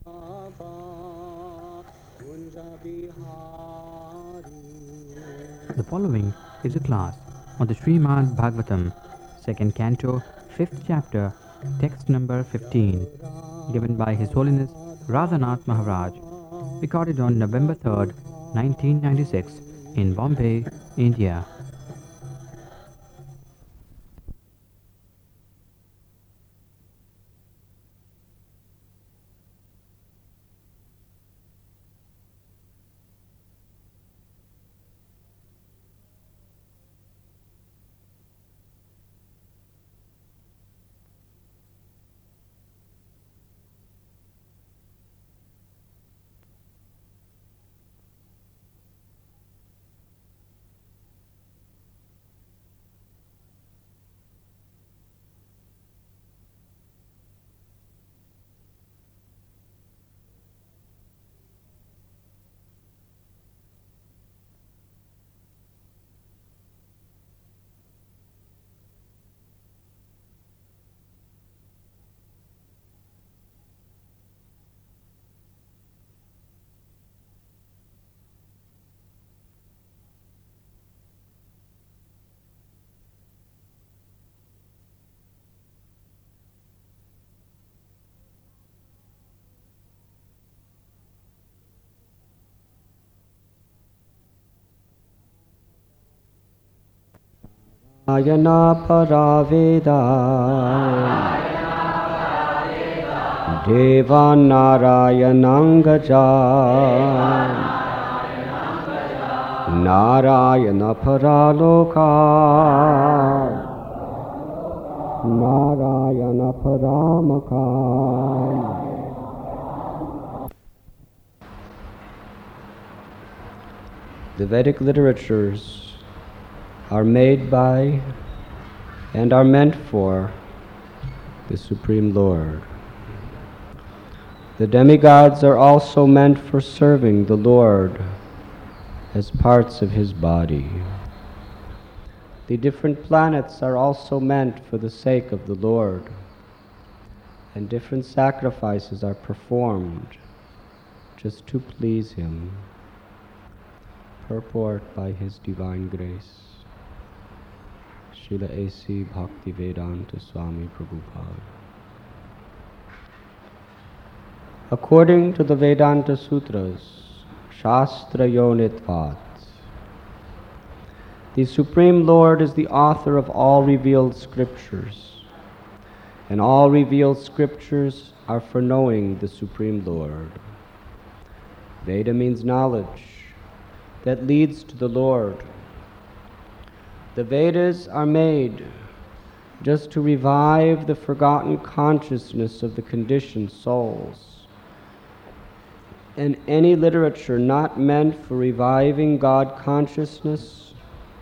The following is a class on the Srimad Bhagavatam, second canto, fifth chapter, text number 15, given by His Holiness Radhanath Maharaj, recorded on November 3rd, 1996, in Bombay, India. Ayana Paraveda Deva Narayanangaja Narayana Paraloka Narayana Paramaka. The Vedic literatures are made by and are meant for the Supreme Lord. The demigods are also meant for serving the Lord as parts of His body. The different planets are also meant for the sake of the Lord, and different sacrifices are performed just to please Him. Purport by His Divine Grace, Srila A.C. Bhaktivedanta Swami Prabhupada. According to the Vedanta Sutras, Shastra Yonitvat, the Supreme Lord is the author of all revealed scriptures, and all revealed scriptures are for knowing the Supreme Lord. Veda means knowledge that leads to the Lord. The Vedas are made just to revive the forgotten consciousness of the conditioned souls. And any literature not meant for reviving God consciousness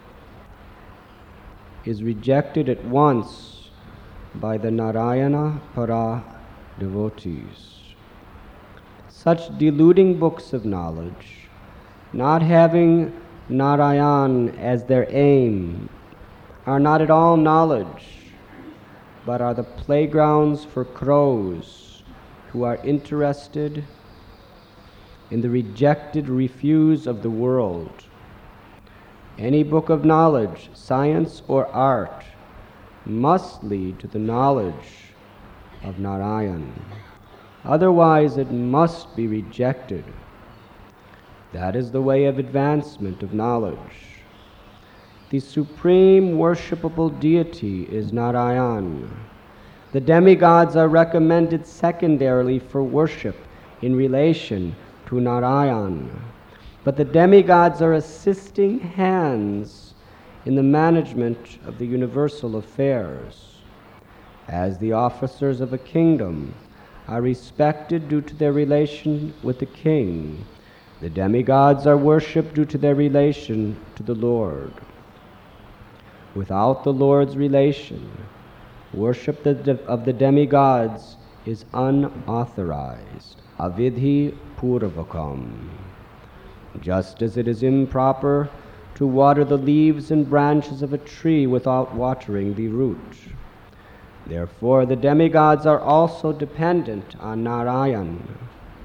is rejected at once by the Narayana Para devotees. Such deluding books of knowledge, not having Narayan as their aim, are not at all knowledge, but are the playgrounds for crows who are interested in the rejected refuse of the world. Any book of knowledge, science or art, must lead to the knowledge of Narayan. Otherwise it must be rejected. That is the way of advancement of knowledge. The supreme worshipable deity is Narayan. The demigods are recommended secondarily for worship in relation to Narayan. But the demigods are assisting hands in the management of the universal affairs. As the officers of a kingdom are respected due to their relation with the king, the demigods are worshipped due to their relation to the Lord. Without the Lord's relation, worship of the demigods is unauthorized. Avidhi purvakam. Just as it is improper to water the leaves and branches of a tree without watering the root. Therefore, the demigods are also dependent on Narayan.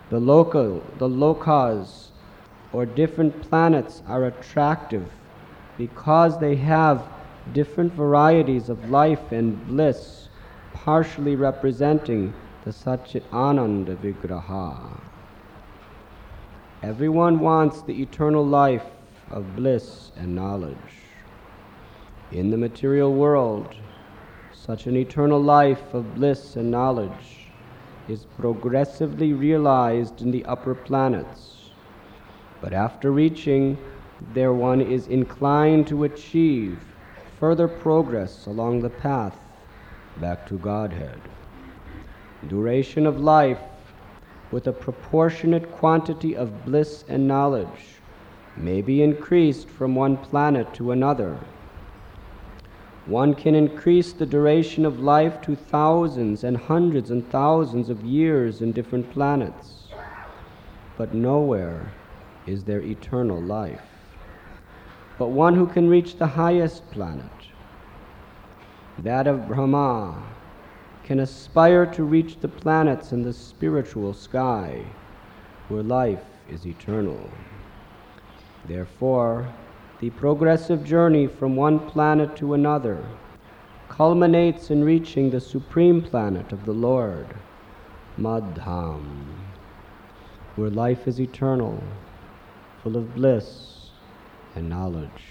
The lokas, or different planets, are attractive because they have different varieties of life and bliss, partially representing the Satchit Ananda Vigraha. Everyone wants the eternal life of bliss and knowledge. In the material world, such an eternal life of bliss and knowledge is progressively realized in the upper planets. But after reaching there, one is inclined to achieve further progress along the path back to Godhead. Duration of life with a proportionate quantity of bliss and knowledge may be increased from one planet to another. One can increase the duration of life to thousands and hundreds and thousands of years in different planets, but nowhere is there eternal life. But one who can reach the highest planet, that of Brahma, can aspire to reach the planets in the spiritual sky, where life is eternal. Therefore, the progressive journey from one planet to another culminates in reaching the supreme planet of the Lord, Madham, where life is eternal, full of bliss and knowledge.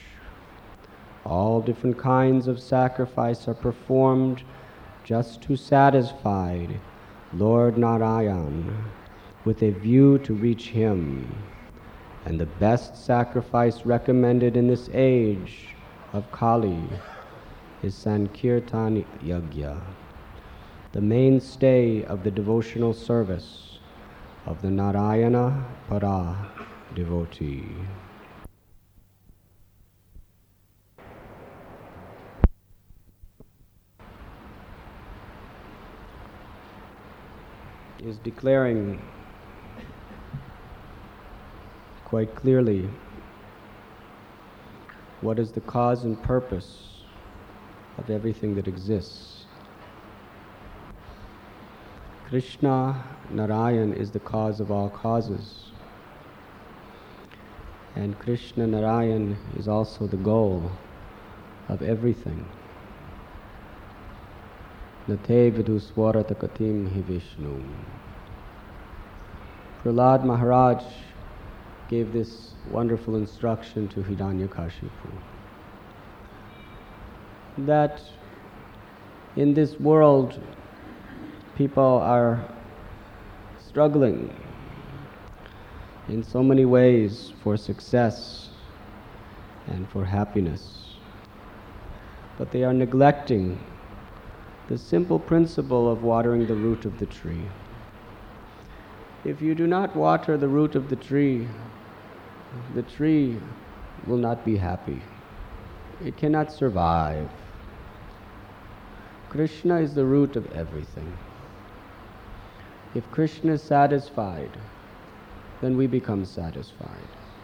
All different kinds of sacrifice are performed just to satisfy Lord Narayan with a view to reach him. And the best sacrifice recommended in this age of Kali is Sankirtan Yajna, the mainstay of the devotional service of the Narayana Para devotee. Is declaring quite clearly what is the cause and purpose of everything that exists. Krishna, Narayan, is the cause of all causes. And Krishna, Narayan, is also the goal of everything. Nate viduswarata katim hi Vishnu. Prahlad Maharaj gave this wonderful instruction to Hiranyakashipu, that in this world people are struggling in so many ways for success and for happiness, but they are neglecting the simple principle of watering the root of the tree. If you do not water the root of the tree will not be happy. It cannot survive. Krishna is the root of everything. If Krishna is satisfied, then we become satisfied.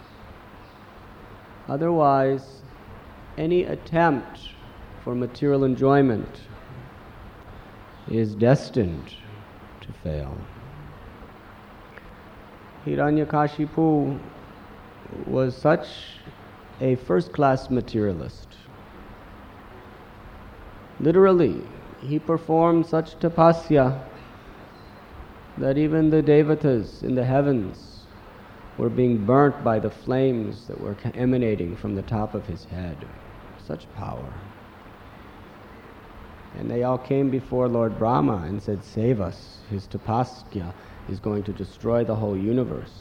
Otherwise, any attempt for material enjoyment is destined to fail. Hiranyakashipu was such a first-class materialist. Literally, he performed such tapasya that even the devatas in the heavens were being burnt by the flames that were emanating from the top of his head. Such power. And they all came before Lord Brahma and said, "Save us. His tapasya is going to destroy the whole universe."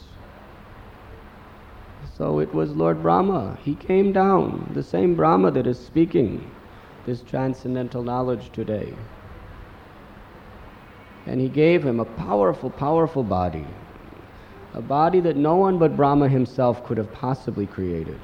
So it was Lord Brahma. He came down, the same Brahma that is speaking this transcendental knowledge today. And he gave him a powerful, powerful body. A body that no one but Brahma himself could have possibly created.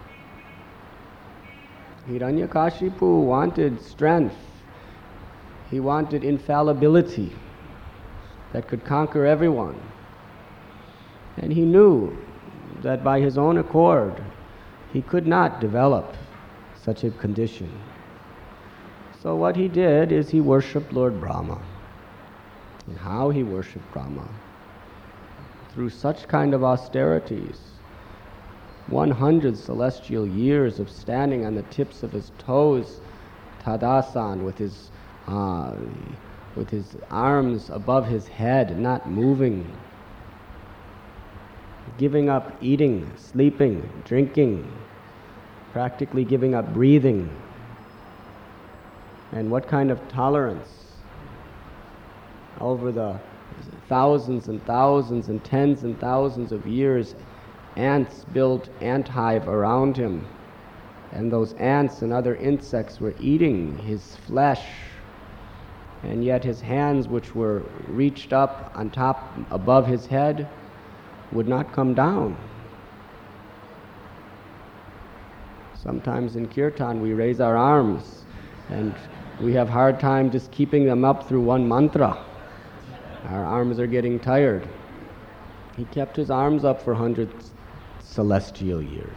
Hiranyakashipu wanted strength. He wanted infallibility that could conquer everyone. And he knew that by his own accord, he could not develop such a condition. So what he did is he worshipped Lord Brahma. And how he worshipped Brahma? through such kind of austerities, 100 celestial years of standing on the tips of his toes, Tadasan, with his arms above his head, not moving, giving up eating, sleeping, drinking, practically giving up breathing. And what kind of tolerance over the thousands and thousands and tens and thousands of years. Ants built ant hive around him, and those ants and other insects were eating his flesh, and yet his hands, which were reached up on top above his head, would not come down. Sometimes in kirtan we raise our arms and we have hard time just keeping them up through one mantra. Our arms are getting tired. He kept his arms up for hundreds celestial years.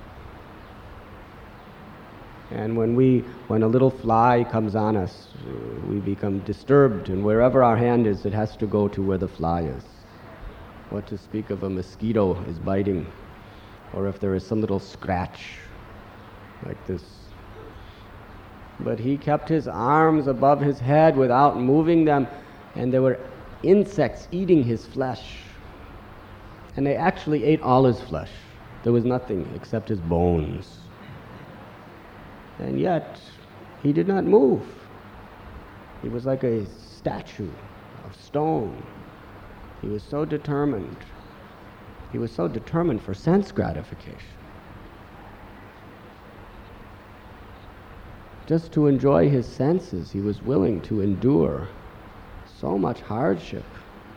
And when a little fly comes on us, we become disturbed, and wherever our hand is, it has to go to where the fly is. What to speak of a mosquito is biting, or if there is some little scratch like this. But he kept his arms above his head without moving them, and there were insects eating his flesh. And they actually ate all his flesh. There was nothing except his bones. And yet, he did not move. He was like a statue of stone. He was so determined. He was so determined for sense gratification. Just to enjoy his senses, he was willing to endure so much hardship.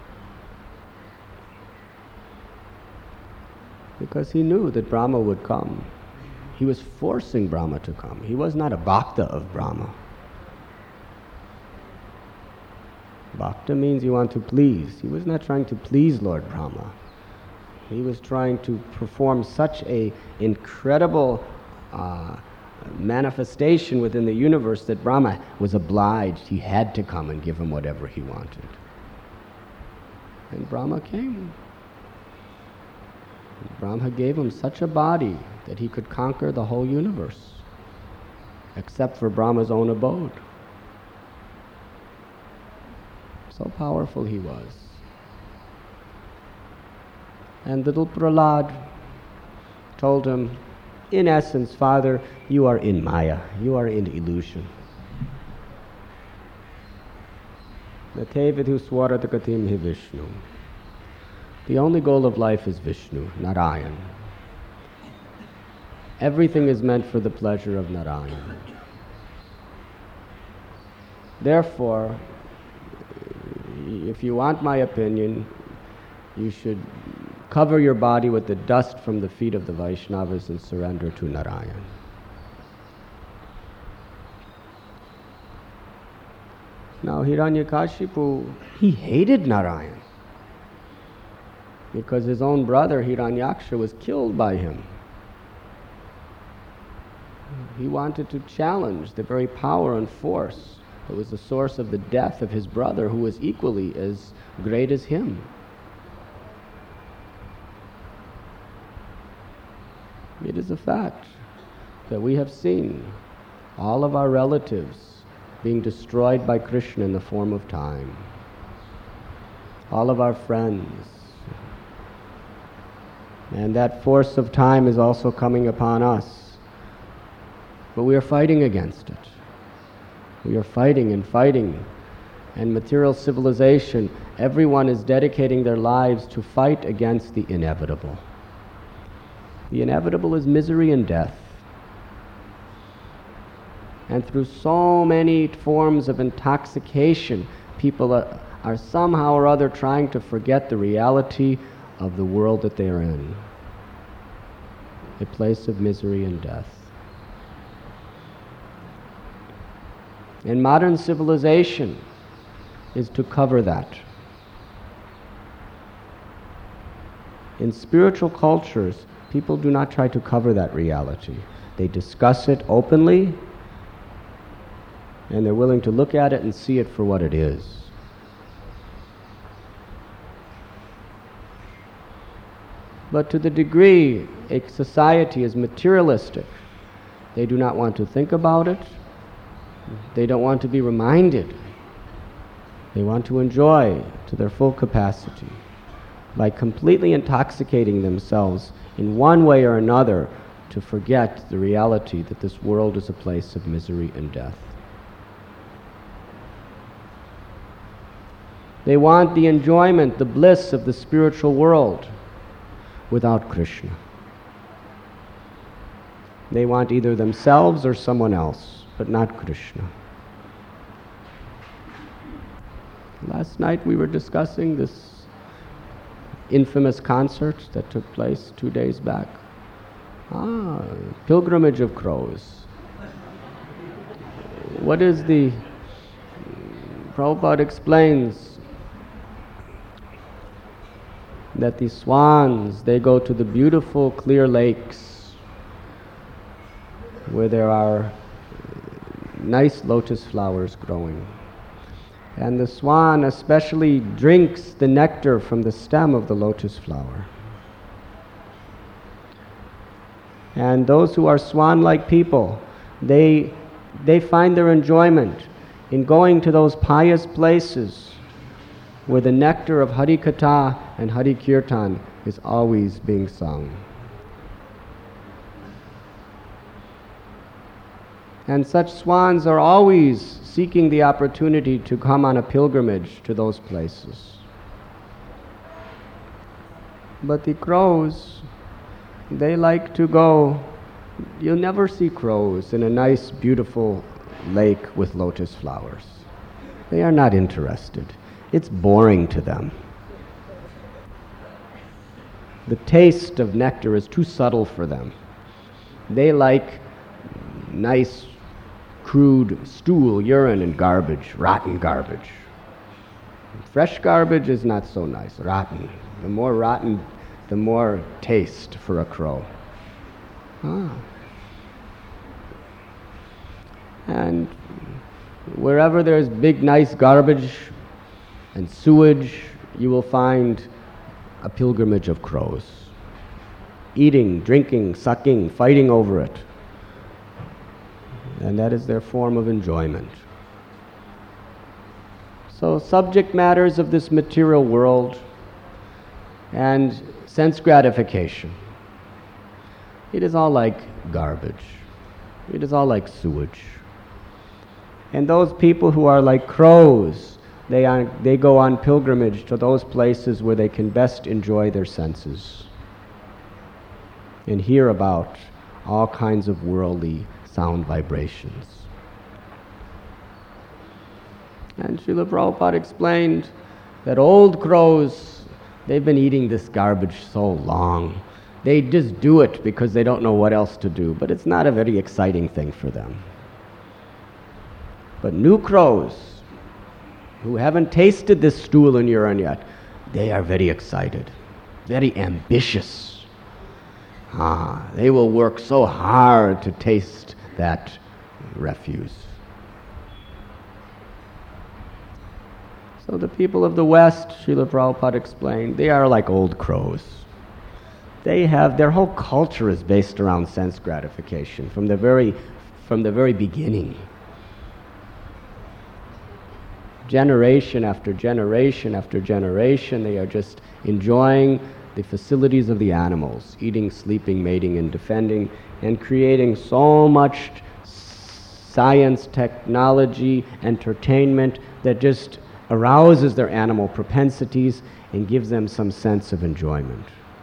Because he knew that Brahma would come. He was forcing Brahma to come. He was not a bhakta of Brahma. Bhakta means you want to please. He was not trying to please Lord Brahma. He was trying to perform such an incredible manifestation within the universe that Brahma was obliged. He had to come and give him whatever he wanted. And Brahma came. Brahma gave him such a body that he could conquer the whole universe, except for Brahma's own abode. So powerful he was. And little Prahlad told him, in essence, Father, you are in Maya, you are in illusion. Nate vidhu swaratakatim hi Vishnu. The only goal of life is Vishnu, Narayan. Everything is meant for the pleasure of Narayan. Therefore, if you want my opinion, you should cover your body with the dust from the feet of the Vaishnavas and surrender to Narayan. Now Hiranyakashipu, he hated Narayan because his own brother Hiranyaksha was killed by him. He wanted to challenge the very power and force that was the source of the death of his brother, who was equally as great as him. It is a fact that we have seen all of our relatives being destroyed by Krishna in the form of time. All of our friends. And that force of time is also coming upon us. But we are fighting against it. We are fighting and fighting. And material civilization, everyone is dedicating their lives to fight against the inevitable. The inevitable is misery and death. And through so many forms of intoxication, people are somehow or other trying to forget the reality of the world that they are in. A place of misery and death. And modern civilization is to cover that. In spiritual cultures, people do not try to cover that reality. They discuss it openly, and they're willing to look at it and see it for what it is. But to the degree a society is materialistic, they do not want to think about it. They don't want to be reminded. They want to enjoy to their full capacity by completely intoxicating themselves in one way or another to forget the reality that this world is a place of misery and death. They want the enjoyment, the bliss of the spiritual world without Krishna. They want either themselves or someone else, but not Krishna. Last night we were discussing this infamous concert that took place 2 days back. Pilgrimage of Crows. What is the... Prabhupada explains that the swans, they go to the beautiful clear lakes where there are nice lotus flowers growing. And the swan especially drinks the nectar from the stem of the lotus flower. And those who are swan-like people, they find their enjoyment in going to those pious places where the nectar of Hari Katha and Hari Kirtan is always being sung. And such swans are always seeking the opportunity to come on a pilgrimage to those places. But the crows, they like to go. You'll never see crows in a nice, beautiful lake with lotus flowers. They are not interested. It's boring to them. The taste of nectar is too subtle for them. They like nice, crude stool, urine, and garbage, rotten garbage. Fresh garbage is not so nice, rotten. The more rotten, the more taste for a crow. And wherever there's big, nice garbage and sewage, you will find a pilgrimage of crows. Eating, drinking, sucking, fighting over it. And that is their form of enjoyment. So subject matters of this material world and sense gratification, it is all like garbage. It is all like sewage. And those people who are like crows, they go on pilgrimage to those places where they can best enjoy their senses and hear about all kinds of worldly sound vibrations. And Srila Prabhupada explained that old crows, they've been eating this garbage so long. They just do it because they don't know what else to do, but it's not a very exciting thing for them. But new crows, who haven't tasted this stool and urine yet, they are very excited, very ambitious. They will work so hard to taste that refuse. So the people of the West, Srila Prabhupada explained, they are like old crows. Their whole culture is based around sense gratification from the very beginning. Generation after generation after generation, they are just enjoying the facilities of the animals, eating, sleeping, mating, and defending, and creating so much science, technology, entertainment that just arouses their animal propensities and gives them some sense of enjoyment.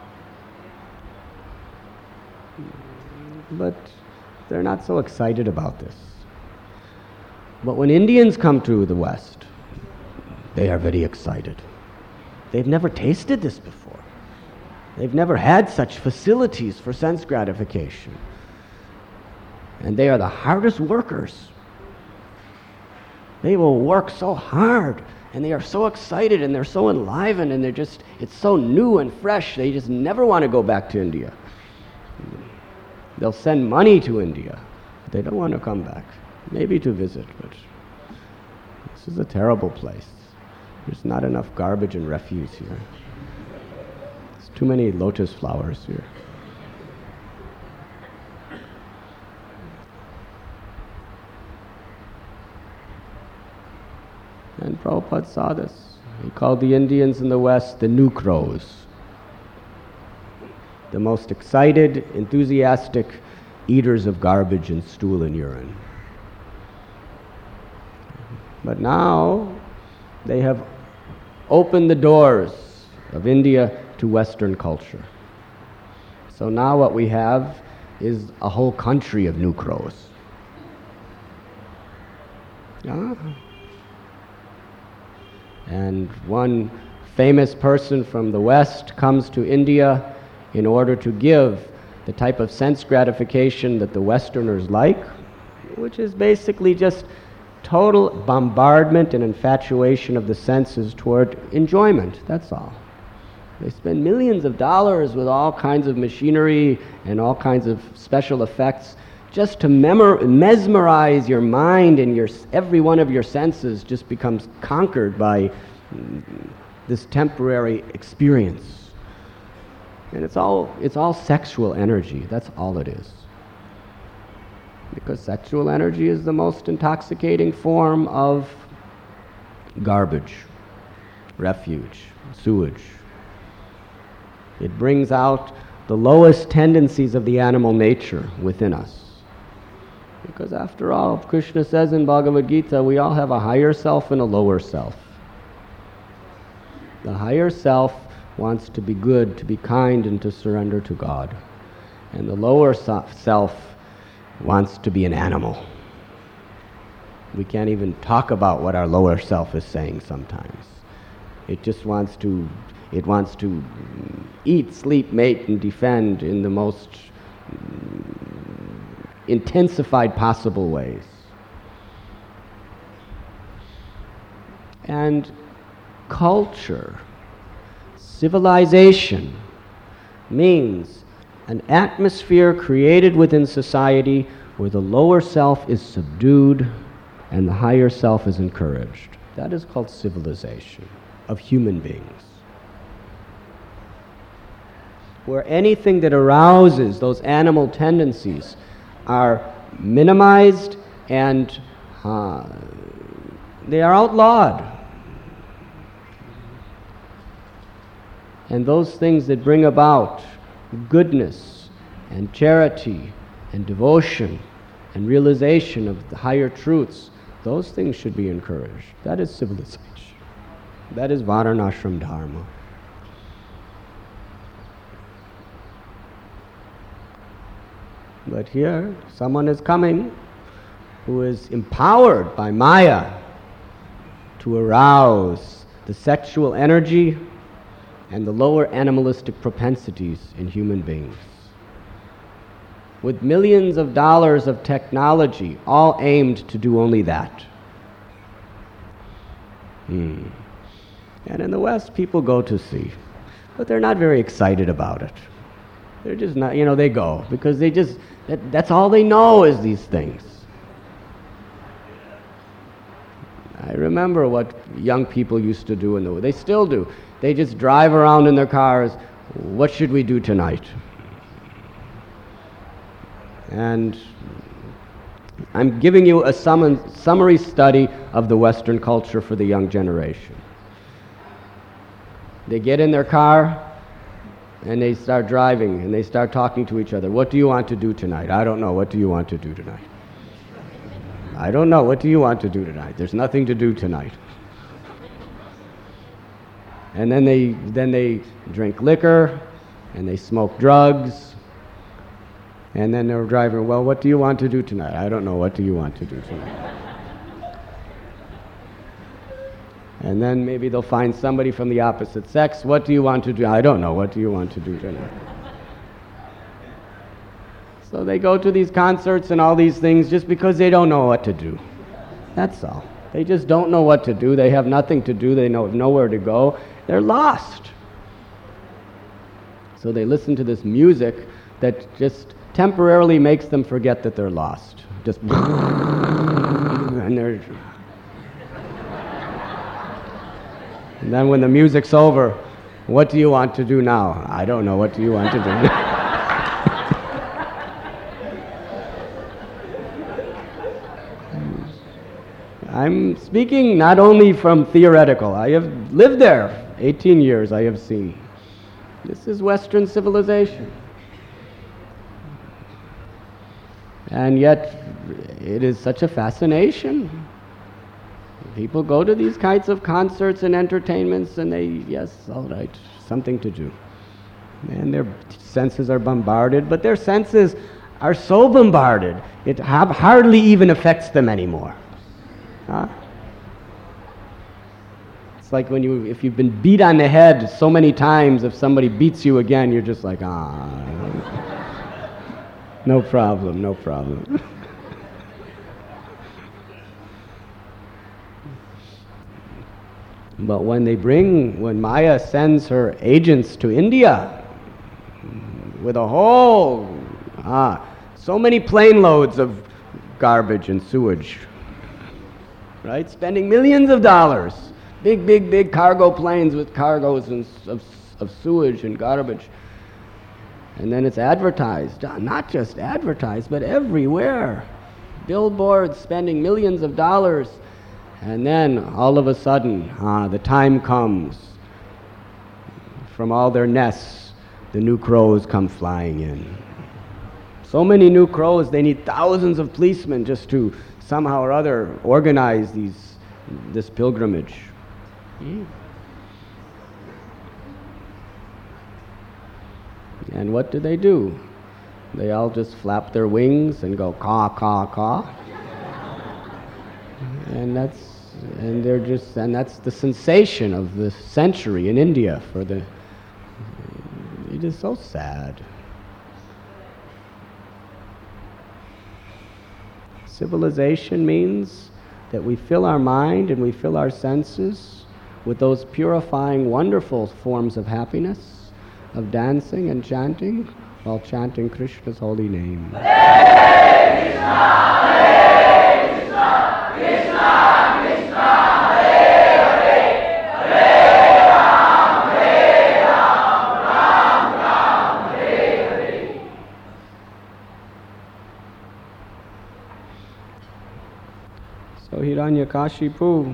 But they're not so excited about this. But when Indians come to the West, they are very excited. They've never tasted this before. They've never had such facilities for sense gratification. And they are the hardest workers. They will work so hard, and they are so excited, and they're so enlivened, and it's so new and fresh, they just never want to go back to India. They'll send money to India, but they don't want to come back. Maybe to visit, but this is a terrible place. There's not enough garbage and refuse here. This Too many lotus flowers here. And Prabhupada saw this. He called the Indians in the West the New Crows. The most excited, enthusiastic eaters of garbage and stool and urine. But now they have opened the doors of India to Western culture. So now what we have is a whole country of New Crows. And one famous person from the West comes to India in order to give the type of sense gratification that the Westerners like, which is basically just total bombardment and infatuation of the senses toward enjoyment, that's all. They spend millions of dollars with all kinds of machinery and all kinds of special effects just to mesmerize your mind, and every one of your senses just becomes conquered by this temporary experience. And it's all sexual energy. That's all it is. Because sexual energy is the most intoxicating form of garbage, refuge, sewage. It brings out the lowest tendencies of the animal nature within us. Because after all, Krishna says in Bhagavad Gita, we all have a higher self and a lower self. The higher self wants to be good, to be kind, and to surrender to God. And the lower self wants to be an animal. We can't even talk about what our lower self is saying sometimes. It just wants to eat, sleep, mate, and defend in the most intensified possible ways. And culture, civilization, means an atmosphere created within society where the lower self is subdued and the higher self is encouraged. That is called civilization of human beings. Where anything that arouses those animal tendencies are minimized and they are outlawed. And those things that bring about goodness and charity and devotion and realization of the higher truths, those things should be encouraged. That is civilization. That is Varnashram Dharma. But here, someone is coming who is empowered by Maya to arouse the sexual energy and the lower animalistic propensities in human beings. With millions of dollars of technology, all aimed to do only that. And in the West, people go to see, but they're not very excited about it. They're just not, they go, because that's all they know is these things. I remember what young people used to do, they still do. They just drive around in their cars. What should we do tonight? And I'm giving you a summary study of the Western culture for the young generation. They get in their car and they start driving and they start talking to each other. What do you want to do tonight? I don't know. What do you want to do tonight? I don't know. What do you want to do tonight? There's nothing to do tonight. And then they drink liquor and they smoke drugs. And then they're driving, well, what do you want to do tonight? I don't know. What do you want to do tonight? And then maybe they'll find somebody from the opposite sex. What do you want to do? I don't know. What do you want to do tonight? So they go to these concerts and all these things just because they don't know what to do. That's all. They just don't know what to do. They have nothing to do. They know nowhere to go. They're lost. So they listen to this music that just temporarily makes them forget that they're lost. Just and they're... And then when the music's over, What do you want to do now? I don't know. What do you want to do? I'm speaking not only from theoretical. I have lived there 18 years, I have seen. This is Western civilization. And yet, it is such a fascination. People go to these kinds of concerts and entertainments and they, yes, all right, something to do. And their senses are bombarded, but their senses are so bombarded, it hardly even affects them anymore. Huh? It's like if you've been beat on the head so many times, if somebody beats you again, you're just like, no problem, no problem. But when Maya sends her agents to India with a whole, so many plane loads of garbage and sewage, right? Spending millions of dollars, big cargo planes with cargoes of sewage and garbage. And then it's advertised, not just advertised, but everywhere. Billboards spending millions of dollars. And then, all of a sudden, the time comes. From all their nests, the new crows come flying in. So many new crows, they need thousands of policemen just to somehow or other organize this pilgrimage. And what do? They all just flap their wings and go caw, caw, caw. And that's the sensation of the century in India it is so sad. Civilization means that we fill our mind and we fill our senses with those purifying, wonderful forms of happiness, of dancing and chanting, while chanting Krishna's holy name. Hare Krishna, Hare Krishna, Krishna Krishna, Hare Hare, Hare Ram, Ram Ram, Hare Hare. So Hiranyakashipu,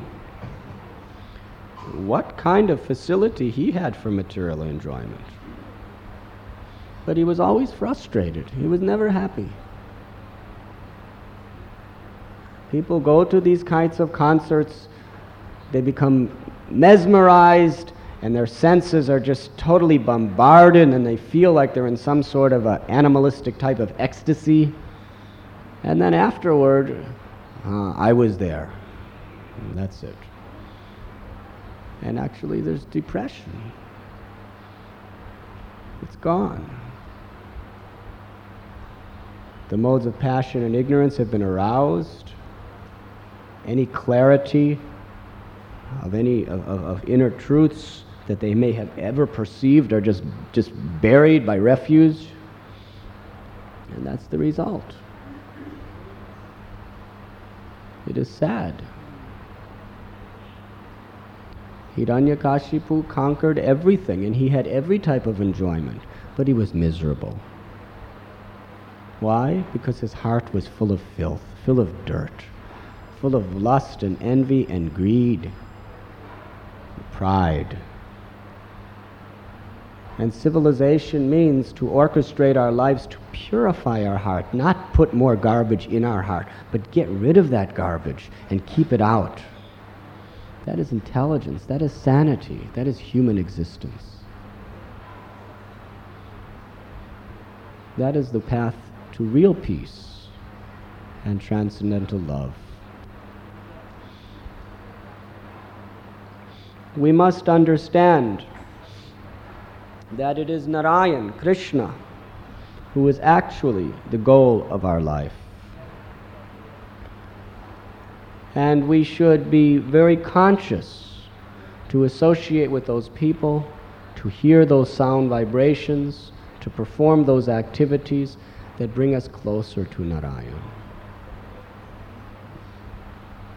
what kind of facility he had for material enjoyment. But he was always frustrated. He was never happy. People go to these kinds of concerts, they become mesmerized, and their senses are just totally bombarded, and they feel like they're in some sort of animalistic type of ecstasy. And then afterward, I was there. And that's it. And actually there's depression. It's gone. The modes of passion and ignorance have been aroused. Any clarity of any of inner truths that they may have ever perceived are just buried by refuse. And that's the result. It is sad. Hiranyakashipu conquered everything, and he had every type of enjoyment, but he was miserable. Why? Because his heart was full of filth, full of dirt, full of lust and envy and greed, and pride. And civilization means to orchestrate our lives to purify our heart, not put more garbage in our heart, but get rid of that garbage and keep it out. That is intelligence, that is sanity, that is human existence. That is the path to real peace and transcendental love. We must understand that it is Narayan, Krishna, who is actually the goal of our life. And we should be very conscious to associate with those people, to hear those sound vibrations, to perform those activities that bring us closer to Narayan.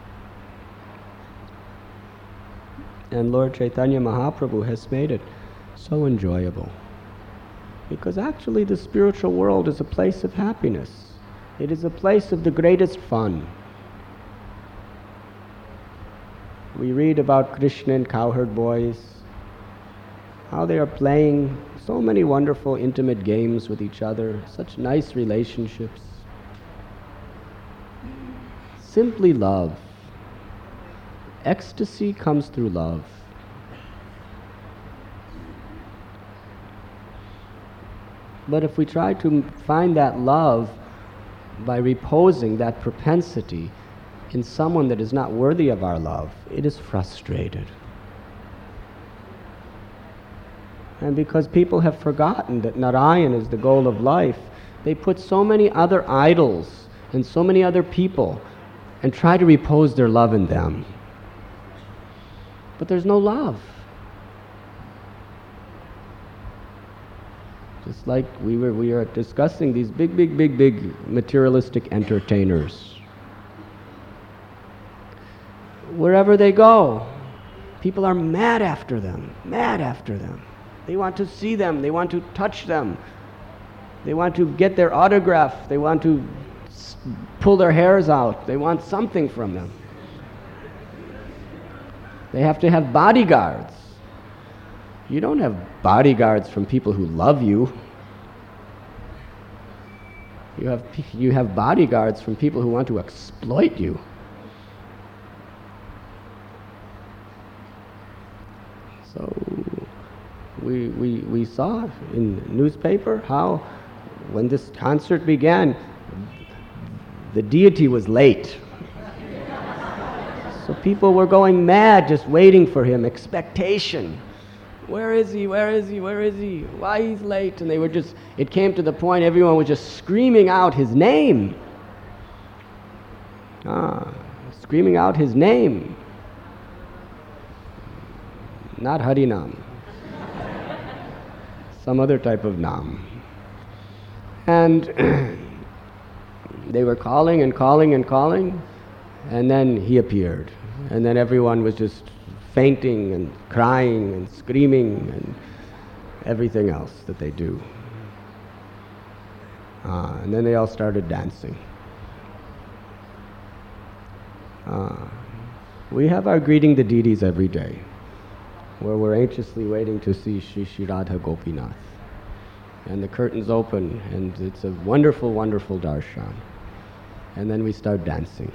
And Lord Chaitanya Mahaprabhu has made it so enjoyable. Because actually the spiritual world is a place of happiness. It is a place of the greatest fun. We read about Krishna and cowherd boys, how they are playing so many wonderful intimate games with each other, such nice relationships. Simply love. Ecstasy comes through love. But if we try to find that love by reposing that propensity in someone that is not worthy of our love, it is frustrated. And because people have forgotten that Narayan is the goal of life, they put so many other idols and so many other people and try to repose their love in them. But there's no love. Just like we are discussing these big materialistic entertainers. Wherever they go, people are mad after them. They want to see them, they want to touch them, they want to get their autograph, they want to pull their hairs out, they want something from them. They have to have bodyguards. You don't have bodyguards from people who love you. You have bodyguards from people who want to exploit you. So we saw in the newspaper how when this concert began, the deity was late. So people were going mad just waiting for him, expectation. Where is he? Where is he? Where is he? Why he's late? And it came to the point everyone was just screaming out his name. Screaming out his name. Not Harinam. Some other type of Nam. And they were calling and calling and calling, and then he appeared. And then everyone was just fainting and crying and screaming and everything else that they do. And then they all started dancing. We have our greeting the deities every day, where we're anxiously waiting to see Shri Radha Gopinath. And the curtains open, and it's a wonderful, wonderful darshan. And then we start dancing.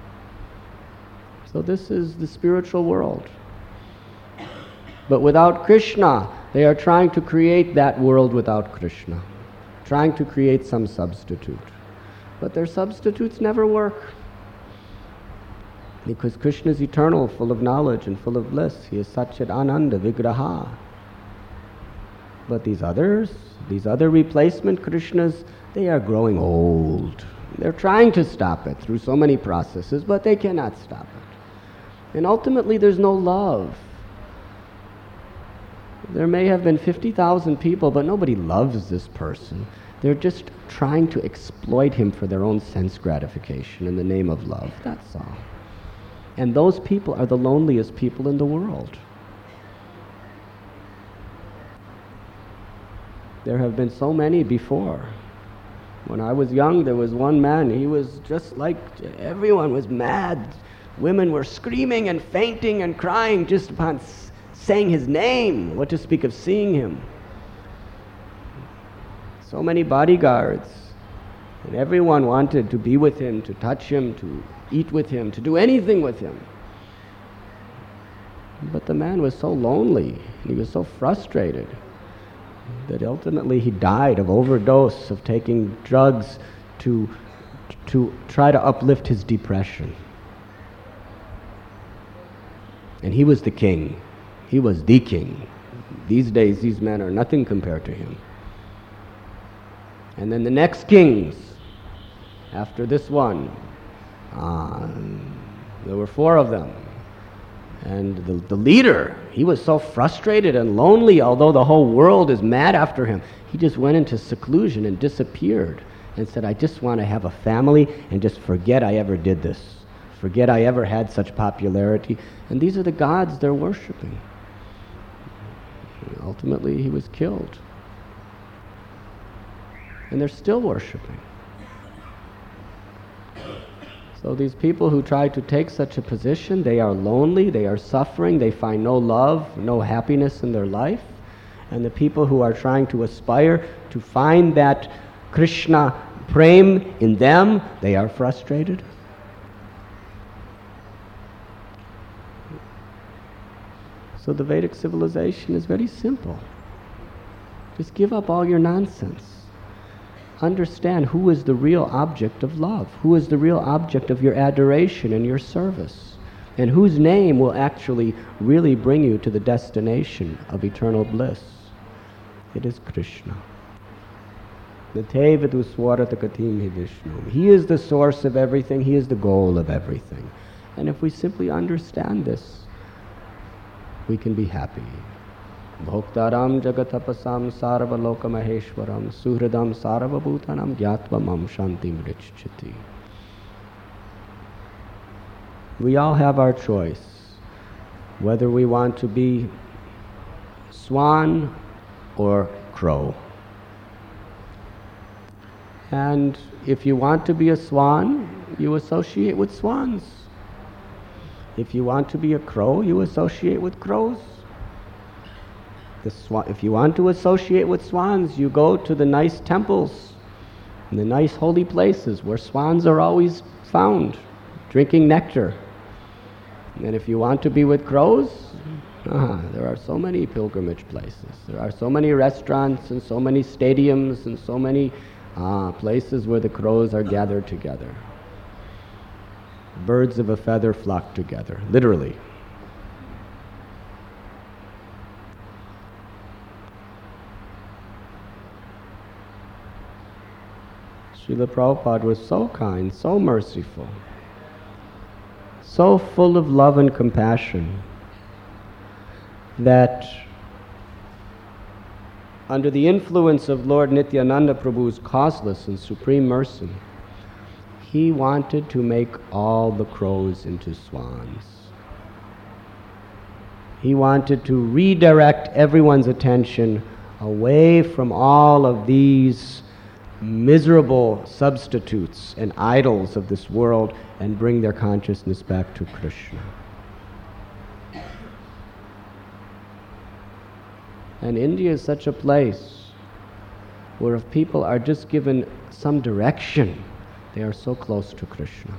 So this is the spiritual world. But without Krishna, they are trying to create that world without Krishna, trying to create some substitute. But their substitutes never work. Because Krishna is eternal, full of knowledge and full of bliss. He is Satchit Ananda Vigraha. But these other replacement Krishnas, they are growing old. They're trying to stop it through so many processes, but they cannot stop it. And ultimately there's no love. There may have been 50,000 people, but nobody loves this person. They're just trying to exploit him for their own sense gratification in the name of love. That's all. And those people are the loneliest people in the world. There have been so many before. When I was young, there was one man, he was just like, everyone was mad. Women were screaming and fainting and crying just upon saying his name, what to speak of seeing him. So many bodyguards, and everyone wanted to be with him, to touch him, to eat with him, to do anything with him. But the man was so lonely, and he was so frustrated, that ultimately he died of overdose of taking drugs to try to uplift his depression. And he was the king. He was the king. These days, these men are nothing compared to him. And then the next kings, after this one, there were 4 of them. And the leader, he was so frustrated and lonely, although the whole world is mad after him. He just went into seclusion and disappeared and said, I just want to have a family and just forget I ever did this. Forget I ever had such popularity. And these are the gods they're worshiping. ultimately he was killed. And they're still worshiping. So these people who try to take such a position, they are lonely, they are suffering, they find no love, no happiness in their life. And the people who are trying to aspire to find that Krishna prem in them, they are frustrated. So the Vedic civilization is very simple. Just give up all your nonsense. Understand who is the real object of love, who is the real object of your adoration and your service, and whose name will actually really bring you to the destination of eternal bliss. It is Krishna. He is the source of everything, He is the goal of everything. And if we simply understand this, we can be happy. Bhoktaram jagatapasam sarvaloka maheshwaram suhridam sarvabhutanam gyatva mam shantim richchati. We all have our choice, whether we want to be swan or crow. And if you want to be a swan, you associate with swans. If you want to be a crow, you associate with crows. If you want to associate with swans, you go to the nice temples and the nice holy places where swans are always found, drinking nectar. And if you want to be with crows, there are so many pilgrimage places. There are so many restaurants and so many stadiums and so many places where the crows are gathered together. Birds of a feather flock together, literally. Srila Prabhupada was so kind, so merciful, so full of love and compassion that under the influence of Lord Nityananda Prabhu's causeless and supreme mercy, he wanted to make all the crows into swans. He wanted to redirect everyone's attention away from all of these miserable substitutes and idols of this world and bring their consciousness back to Krishna. And India is such a place where if people are just given some direction, they are so close to Krishna.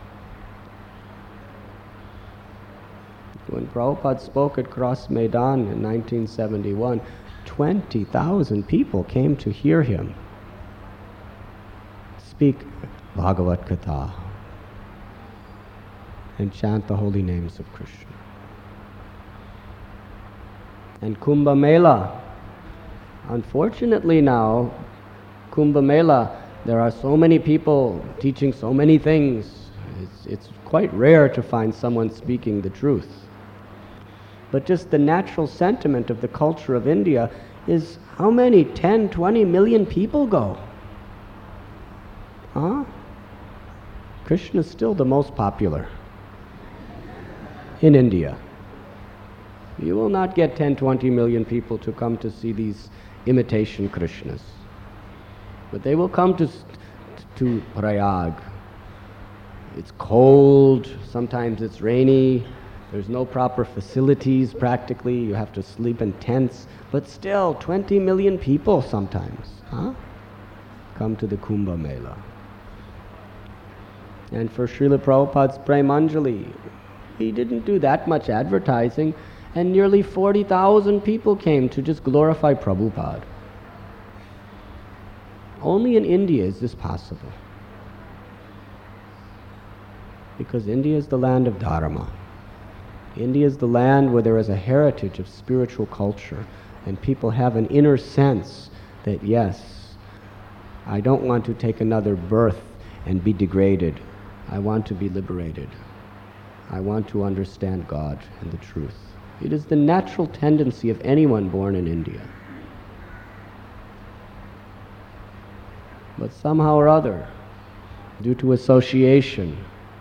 When Prabhupada spoke at Cross Maidan in 1971, 20,000 people came to hear him speak Bhagavad Gita and chant the holy names of Krishna. And Kumbh Mela, unfortunately now, Kumbh Mela, there are so many people teaching so many things. It's quite rare to find someone speaking the truth. But just the natural sentiment of the culture of India is how many 10, 20 million people go? Krishna is still the most popular in India. You will not get 10, 20 million people to come to see these imitation Krishnas. But they will come to Prayag. It's cold, sometimes it's rainy, there's no proper facilities practically, you have to sleep in tents, but still 20 million people sometimes come to the Kumbh Mela. And for Srila Prabhupada's Premanjali, he didn't do that much advertising, and nearly 40,000 people came to just glorify Prabhupada. Only in India is this possible. Because India is the land of Dharma. India is the land where there is a heritage of spiritual culture, and people have an inner sense that, yes, I don't want to take another birth and be degraded. I want to be liberated. I want to understand God and the truth. It is the natural tendency of anyone born in India. But somehow or other, due to association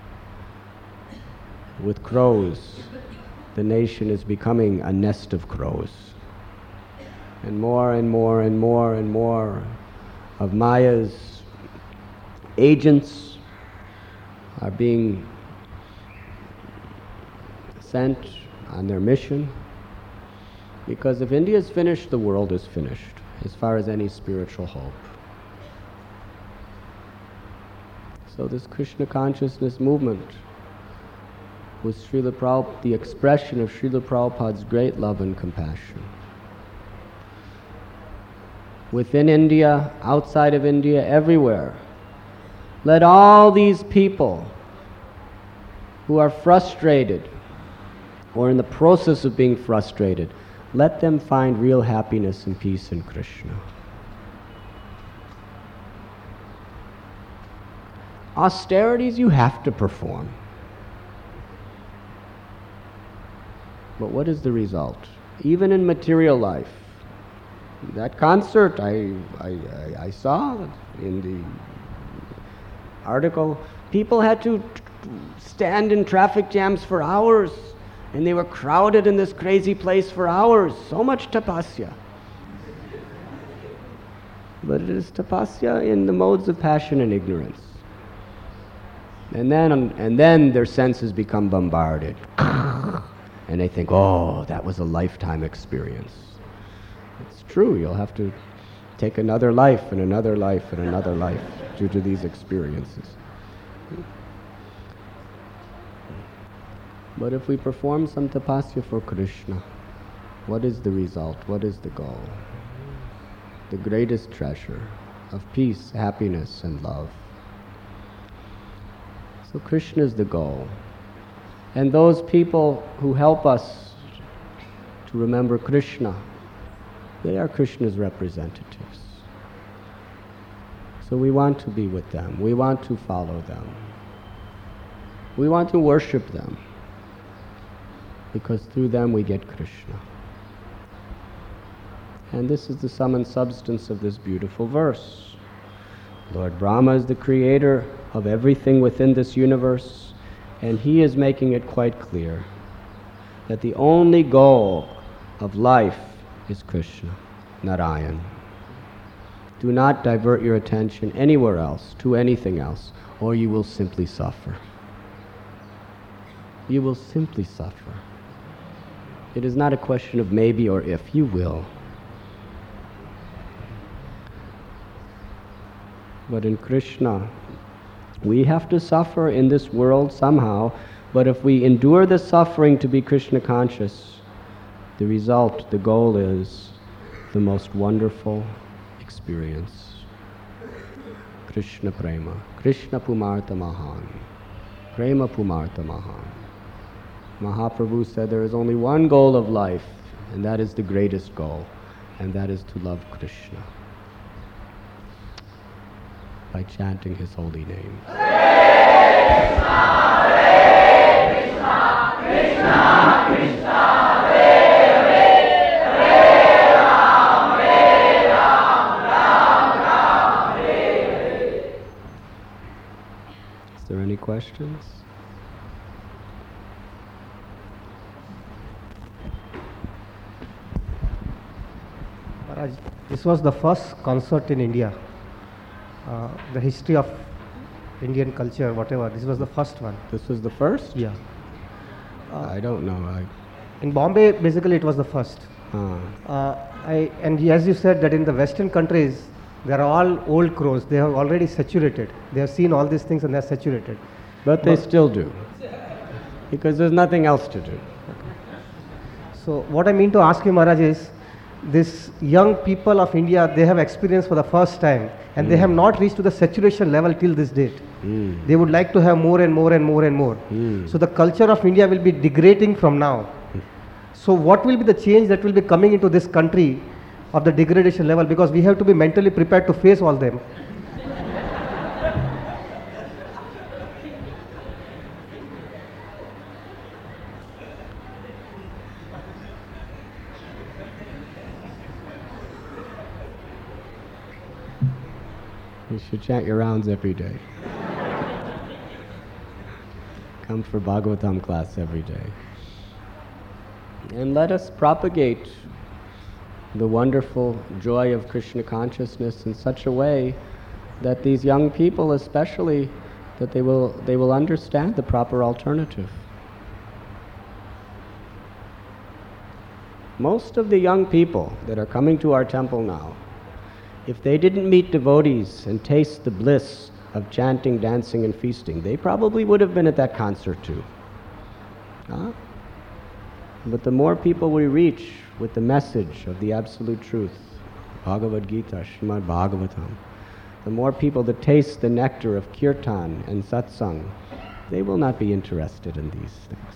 with crows, the nation is becoming a nest of crows. and more and more and more and more of Maya's agents are being sent on their mission. Because if India is finished, the world is finished, as far as any spiritual hope. So this Krishna consciousness movement was the expression of Srila Prabhupada's great love and compassion. Within India, outside of India, everywhere, let all these people who are frustrated or in the process of being frustrated, let them find real happiness and peace in Krishna. Austerities you have to perform. But what is the result? Even in material life, that concert I saw in the article, people had to stand in traffic jams for hours, and they were crowded in this crazy place for hours. So much tapasya. But it is tapasya in the modes of passion and ignorance. And then their senses become bombarded. And they think, oh, that was a lifetime experience. It's true, you'll have to take another life and another life and another life due to these experiences. But if we perform some tapasya for Krishna, what is the result? What is the goal? The greatest treasure of peace, happiness, and love. So Krishna is the goal. And those people who help us to remember Krishna, they are Krishna's representatives. So we want to be with them. We want to follow them. We want to worship them, because through them we get Krishna. And this is the sum and substance of this beautiful verse. Lord Brahma is the creator of everything within this universe, and he is making it quite clear that the only goal of life is Krishna, Narayan. Do not divert your attention anywhere else, to anything else, or you will simply suffer. You will simply suffer. It is not a question of maybe or if, you will. But in Krishna, we have to suffer in this world somehow, but if we endure the suffering to be Krishna conscious, the result, the goal is the most wonderful experience. Krishna Prema, Krishna Pumartha Mahan, Prema Pumartha Mahan. Mahaprabhu said there is only one goal of life, and that is the greatest goal, and that is to love Krishna by chanting his holy name. Hare Krishna, Hare Krishna, Krishna Krishna, Hare Hare, Hare Ram, Ram Ram, Hare Hare. Is there any questions? Maharaj, this was the first concert in India. The history of Indian culture, whatever, this was the first one. This was the first? Yeah. I don't know. In Bombay, basically it was the first. And as you said that in the Western countries, they are all old crows. They have already saturated. They have seen all these things and they are saturated. But they still do. Because there's nothing else to do. So what I mean to ask you, Maharaj, is this young people of India, they have experienced for the first time, and they have not reached to the saturation level till this date. They would like to have more and more and more and more. So the culture of India will be degrading from now. So what will be the change that will be coming into this country of the degradation level? Because we have to be mentally prepared to face all them. You should chant your rounds every day. Come for Bhagavatam class every day. And let us propagate the wonderful joy of Krishna consciousness in such a way that these young people especially, that they will understand the proper alternative. Most of the young people that are coming to our temple now, if they didn't meet devotees and taste the bliss of chanting, dancing, and feasting, they probably would have been at that concert too. Huh? But the more people we reach with the message of the absolute truth, Bhagavad Gita, Srimad Bhagavatam, the more people that taste the nectar of kirtan and satsang, they will not be interested in these things.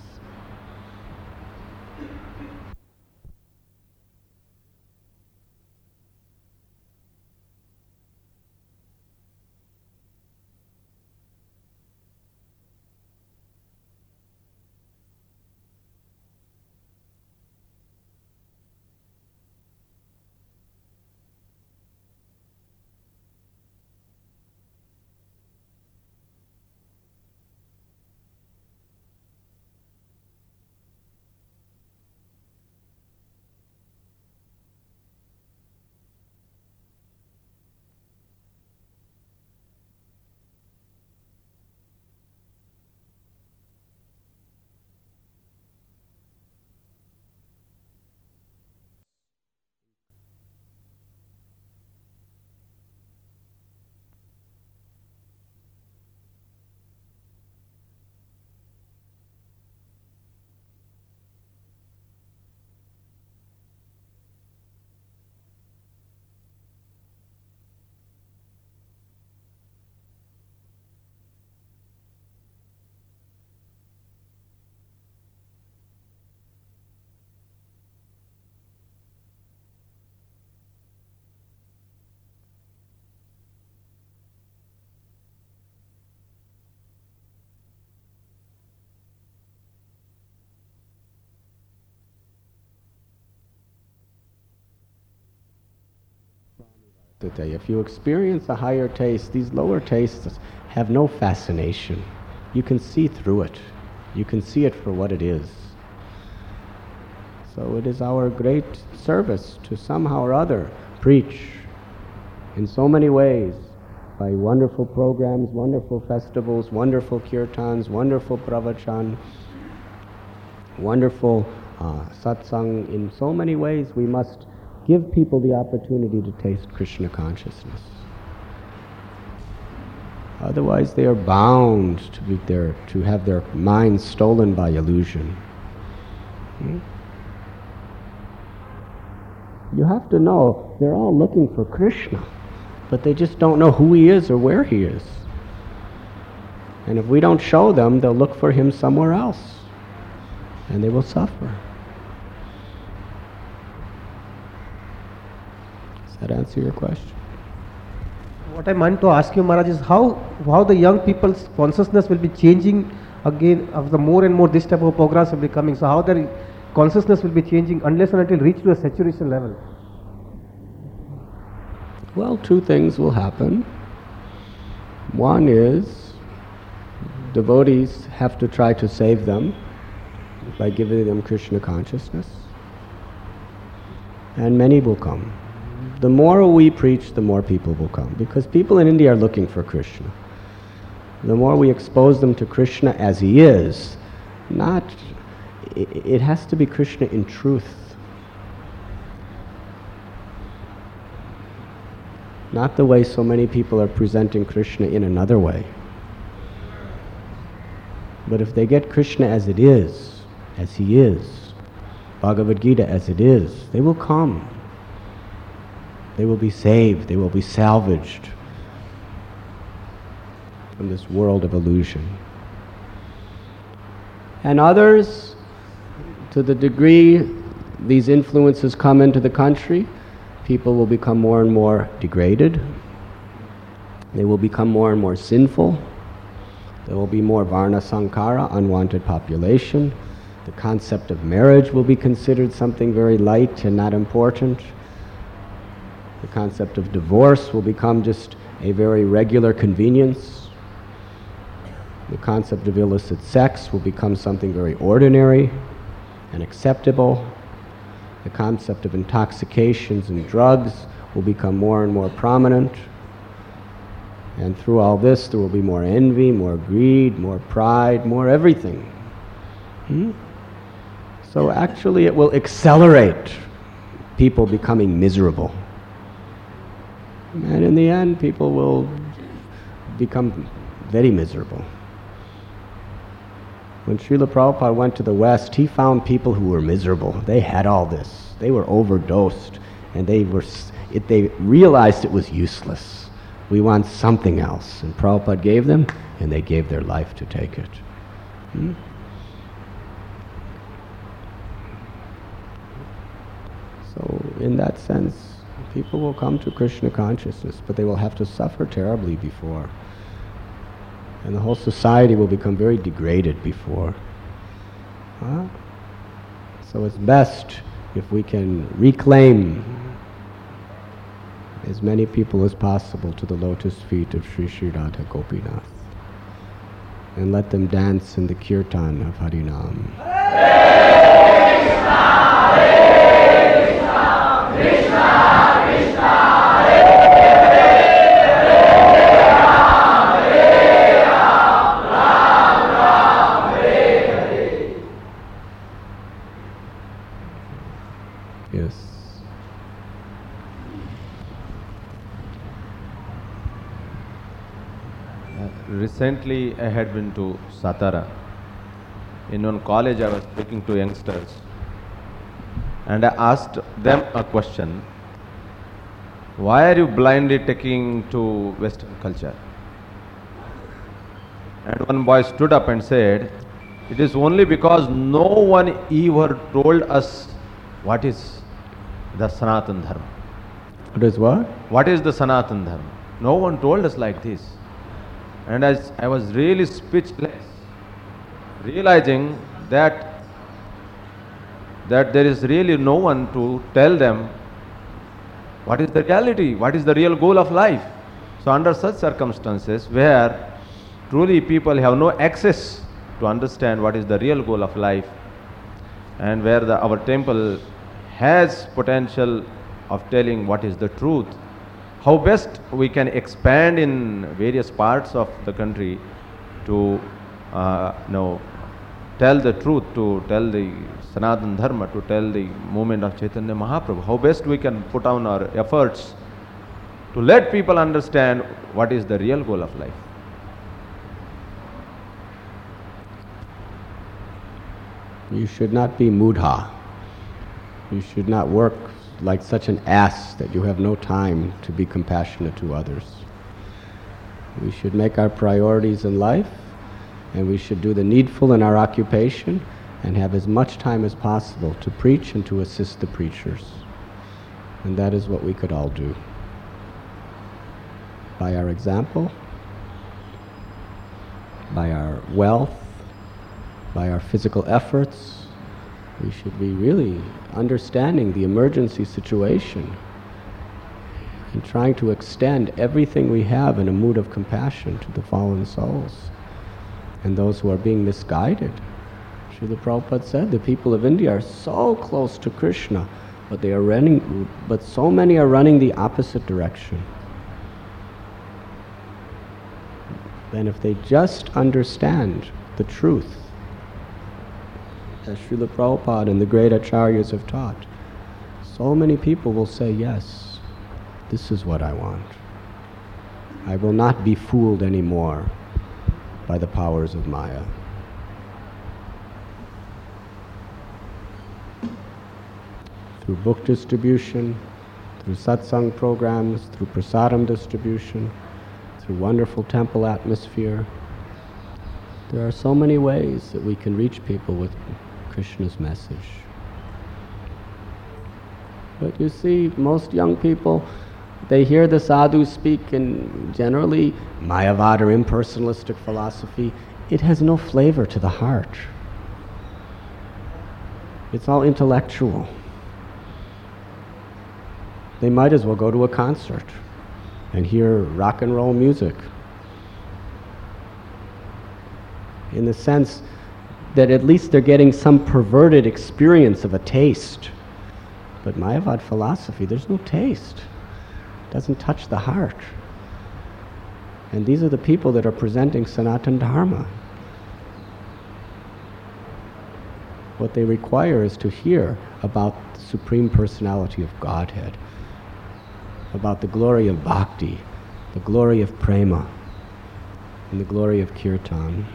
If you experience a higher taste, these lower tastes have no fascination. You can see through it. You can see it for what it is. So it is our great service to somehow or other preach in so many ways, by wonderful programs, wonderful festivals, wonderful kirtans, wonderful pravachan, wonderful satsang. In so many ways we must give people the opportunity to taste Krishna consciousness. Otherwise they are bound to be there, to have their minds stolen by illusion. You have to know, they're all looking for Krishna, but they just don't know who he is or where he is. And if we don't show them, they'll look for him somewhere else, and they will suffer. Does that answer your question? What I meant to ask you, Maharaj, is how the young people's consciousness will be changing again of the more and more this type of programs will be coming. So how their consciousness will be changing unless and until reach to a saturation level? Well, two things will happen. One is devotees have to try to save them by giving them Krishna consciousness, and many will come. The more we preach, the more people will come, because people in India are looking for Krishna. The more we expose them to Krishna as he is, it has to be Krishna in truth. Not the way so many people are presenting Krishna in another way. But if they get Krishna as it is, as he is, Bhagavad Gita as it is, they will come. They will be saved, they will be salvaged from this world of illusion. And others, to the degree these influences come into the country, people will become more and more degraded. They will become more and more sinful. There will be more varna sankara, unwanted population. The concept of marriage will be considered something very light and not important. The concept of divorce will become just a very regular convenience. The concept of illicit sex will become something very ordinary and acceptable. The concept of intoxications and drugs will become more and more prominent. And through all this, there will be more envy, more greed, more pride, more everything. So actually it will accelerate people becoming miserable. And in the end, people will become very miserable. When Srila Prabhupada went to the West, he found people who were miserable. They had all this. They were overdosed, and they realized it was useless. We want something else. And Prabhupada gave them, and they gave their life to take it. So in that sense, people will come to Krishna consciousness, but they will have to suffer terribly before. And the whole society will become very degraded before. So it's best if we can reclaim as many people as possible to the lotus feet of Sri Sri Radha Gopinath and let them dance in the kirtan of Harinam. Recently, I had been to Satara. In one college, I was speaking to youngsters, and I asked them a question: why are you blindly taking to Western culture? And one boy stood up and said, it is only because no one ever told us what is the Sanatana Dharma. What is what? What is the Sanatana Dharma? No one told us like this. And as I was really speechless, realizing that there is really no one to tell them what is the reality, what is the real goal of life. So under such circumstances, where truly people have no access to understand what is the real goal of life, and where our temple has potential of telling what is the truth, how best we can expand in various parts of the country to tell the truth, to tell the Sanatana Dharma, to tell the movement of Chaitanya Mahaprabhu. How best we can put on our efforts to let people understand what is the real goal of life. You should not be mudha. You should not work like such an ass that you have no time to be compassionate to others. We should make our priorities in life, and we should do the needful in our occupation and have as much time as possible to preach and to assist the preachers. And that is what we could all do. By our example, by our wealth, by our physical efforts, we should be really understanding the emergency situation and trying to extend everything we have in a mood of compassion to the fallen souls and those who are being misguided. Srila Prabhupada said the people of India are so close to Krishna, but so many are running the opposite direction. Then if they just understand the truth, as Srila Prabhupada and the great acharyas have taught, so many people will say, yes, this is what I want. I will not be fooled anymore by the powers of Maya. Through book distribution, through satsang programs, through prasadam distribution, through wonderful temple atmosphere, there are so many ways that we can reach people with Krishna's message. But you see, most young people, they hear the sadhus speak in generally Mayavad or impersonalistic philosophy. It has no flavor to the heart. It's all intellectual. They might as well go to a concert and hear rock and roll music, in the sense that at least they're getting some perverted experience of a taste. But Mayavad philosophy, there's no taste. It doesn't touch the heart. And these are the people that are presenting Sanatana Dharma. What they require is to hear about the Supreme Personality of Godhead, about the glory of bhakti, the glory of prema, and the glory of kirtan.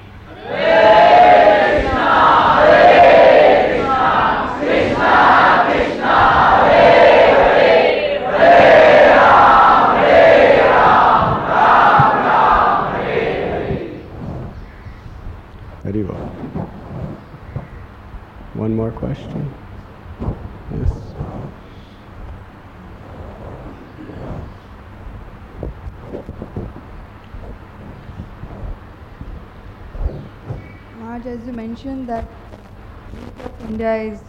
Very well. One more question? Yes. Maharaj, as you mentioned that India is,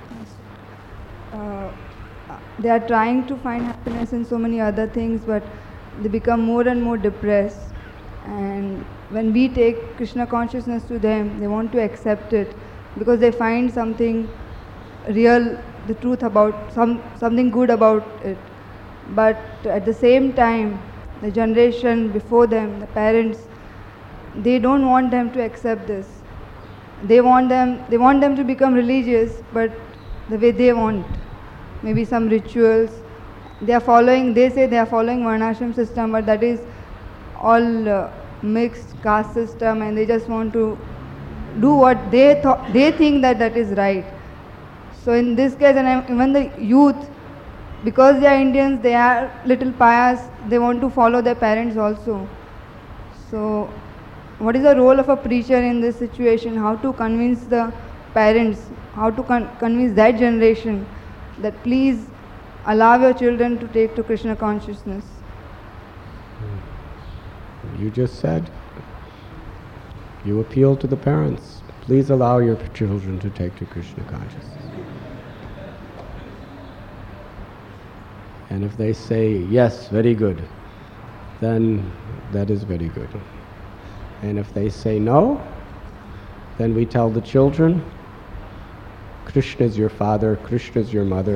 they are trying to find happiness in so many other things, but they become more and more depressed. And when we take Krishna consciousness to them, they want to accept it because they find something real, the truth about something good about it. But at the same time, the generation before them, the parents, they don't want them to accept this. They want them to become religious, but the way they want. Maybe some rituals. They say they are following Varnashram system, but that is all mixed caste system, and they just want to do what they think that is right. So in this case, and even the youth, because they are Indians, they are little pious, they want to follow their parents also. So what is the role of a preacher in this situation? How to convince the parents, how to convince that generation that please allow your children to take to Krishna consciousness? You just said, you appeal to the parents. Please allow your children to take to Krishna consciousness. And if they say, yes, very good, then that is very good. And if they say no, then we tell the children, Krishna is your father, Krishna is your mother.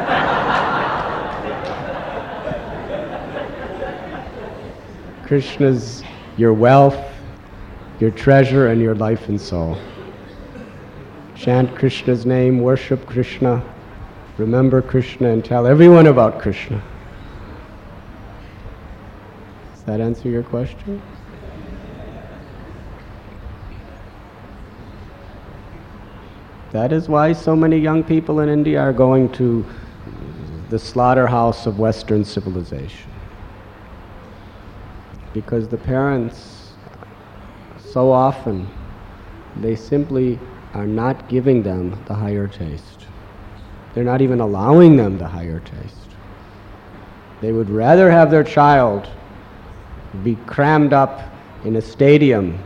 Krishna's your wealth, your treasure, and your life and soul. Chant Krishna's name, worship Krishna, remember Krishna, and tell everyone about Krishna. Does that answer your question? That is why so many young people in India are going to the slaughterhouse of Western civilization. Because the parents, so often, they simply are not giving them the higher taste. They're not even allowing them the higher taste. They would rather have their child be crammed up in a stadium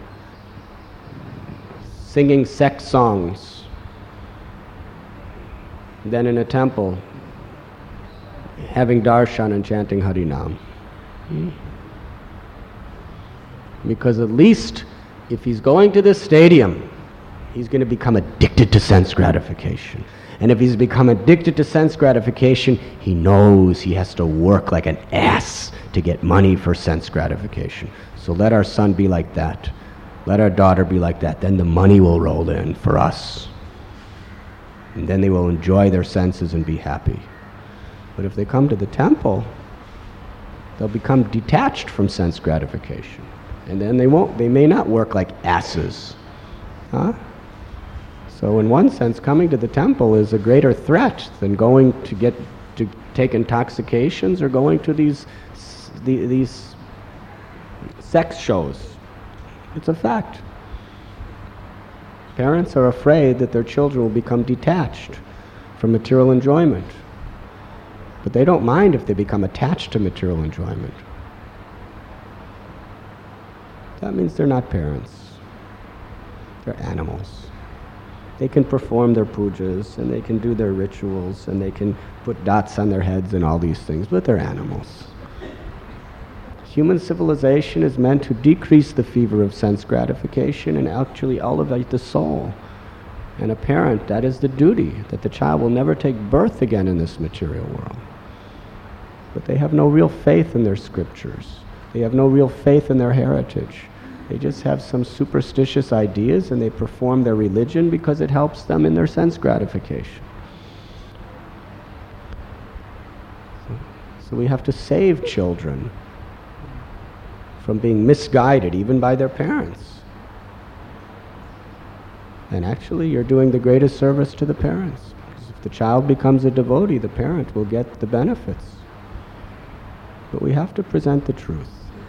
singing sex songs than in a temple having darshan and chanting Harinam. Because at least if he's going to this stadium, he's going to become addicted to sense gratification. And if he's become addicted to sense gratification, he knows he has to work like an ass to get money for sense gratification. So let our son be like that. Let our daughter be like that. Then the money will roll in for us. And then they will enjoy their senses and be happy. But if they come to the temple, they'll become detached from sense gratification. And then they may not work like asses. Huh? So in one sense, coming to the temple is a greater threat than going to take intoxications or going to these sex shows. It's a fact. Parents are afraid that their children will become detached from material enjoyment. But they don't mind if they become attached to material enjoyment. That means they're not parents. They're animals. They can perform their pujas, and they can do their rituals, and they can put dots on their heads and all these things, but they're animals. Human civilization is meant to decrease the fever of sense gratification and actually elevate the soul. And a parent, that is the duty, that the child will never take birth again in this material world. But they have no real faith in their scriptures. They have no real faith in their heritage. They just have some superstitious ideas and they perform their religion because it helps them in their sense gratification. So we have to save children from being misguided even by their parents. And actually, you're doing the greatest service to the parents. Because if the child becomes a devotee, the parent will get the benefits. But we have to present the truth.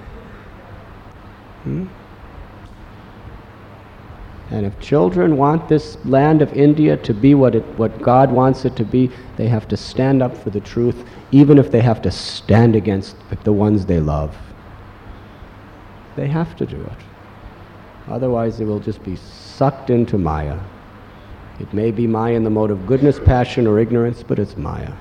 And if children want this land of India to be what God wants it to be, they have to stand up for the truth, even if they have to stand against the ones they love. They have to do it. Otherwise, they will just be sucked into Maya. It may be Maya in the mode of goodness, passion, or ignorance, but it's Maya.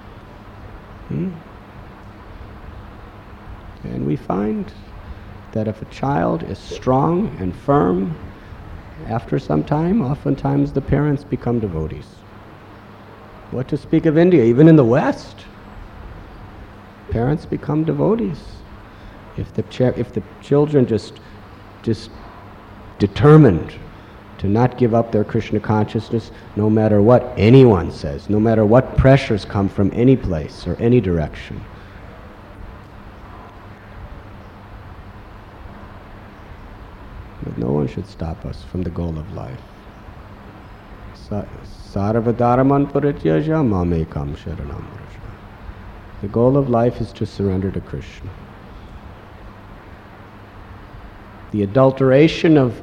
And we find that if a child is strong and firm, after some time, oftentimes the parents become devotees. What to speak of India? Even in the West, parents become devotees. If the children just determined to not give up their Krishna consciousness, no matter what anyone says, no matter what pressures come from any place or any direction. But no one should stop us from the goal of life. Sarvadharaman parityaja mamekam sharanam vraja. The goal of life is to surrender to Krishna. The adulteration of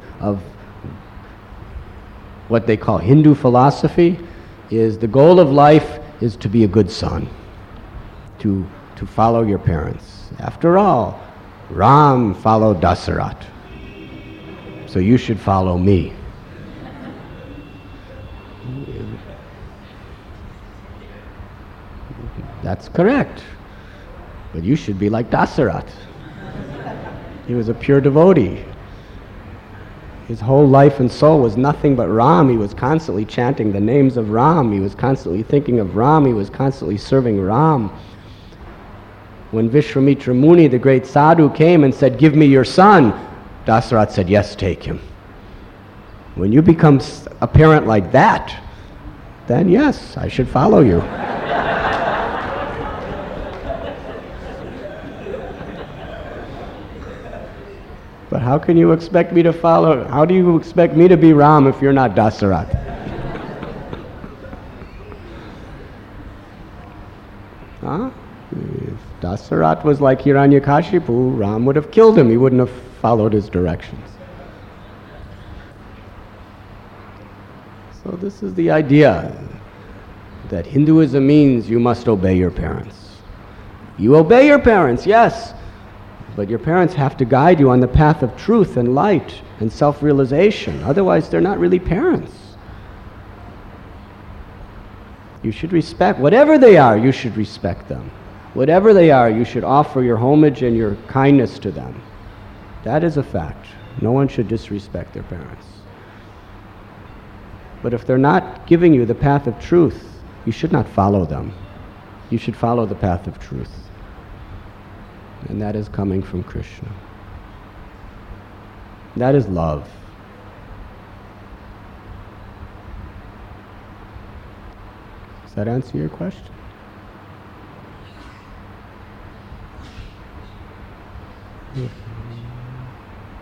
what they call Hindu philosophy is the goal of life is to be a good son, to follow your parents. After all, Ram followed Dasarat, so you should follow me. That's correct, but you should be like Dasarat. He was a pure devotee. His whole life and soul was nothing but Ram. He was constantly chanting the names of Ram. He was constantly thinking of Ram. He was constantly serving Ram. When Vishwamitra Muni, the great sadhu, came and said, "Give me your son," Dasarat said, "Yes, take him." When you become a parent like that, then yes, I should follow you. But how can you expect me to follow? How do you expect me to be Ram if you're not Dasarat? Huh? If Dasarat was like Hiranyakashipu, Ram would have killed him. He wouldn't have followed his directions. So this is the idea that Hinduism means you must obey your parents. You obey your parents, yes. But your parents have to guide you on the path of truth and light and self-realization. Otherwise, they're not really parents. You should respect, whatever they are, you should respect them. Whatever they are, you should offer your homage and your kindness to them. That is a fact. No one should disrespect their parents. But if they're not giving you the path of truth, you should not follow them. You should follow the path of truth. And that is coming from Krishna. That is love. Does that answer your question?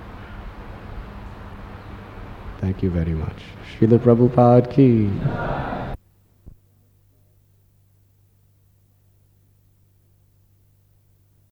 Thank you very much. Srila Prabhupada ki.